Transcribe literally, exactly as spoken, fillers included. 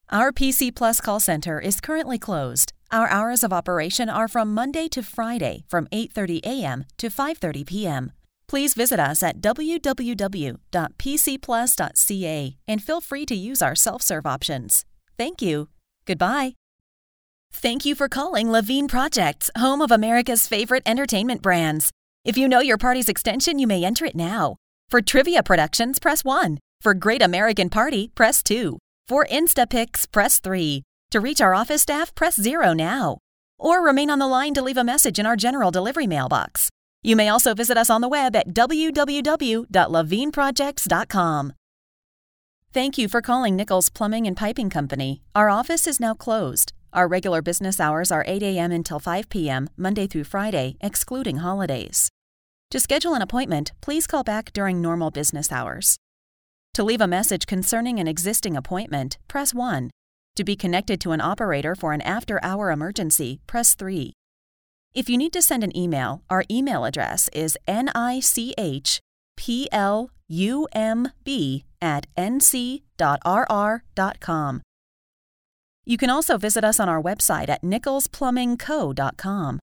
Our P C Plus call center is currently closed. Our hours of operation are from Monday to Friday from eight thirty a.m. to five thirty p.m. Please visit us at w w w dot p c plus dot c a and feel free to use our self-serve options. Thank you. Goodbye. Thank you for calling Levine Projects, home of America's favorite entertainment brands. If you know your party's extension, you may enter it now. For Trivia Productions, press one. For Great American Party, press two. For Instapics, press three. To reach our office staff, press zero now. Or remain on the line to leave a message in our general delivery mailbox. You may also visit us on the web at w w w dot levine projects dot com. Thank you for calling Nichols Plumbing and Piping Company. Our office is now closed. Our regular business hours are eight a.m. until five p.m., Monday through Friday, excluding holidays. To schedule an appointment, please call back during normal business hours. To leave a message concerning an existing appointment, press one. To be connected to an operator for an after-hour emergency, press three. If you need to send an email, our email address is nichplumb at n c dot r r dot com. You can also visit us on our website at nichols plumbing co dot com.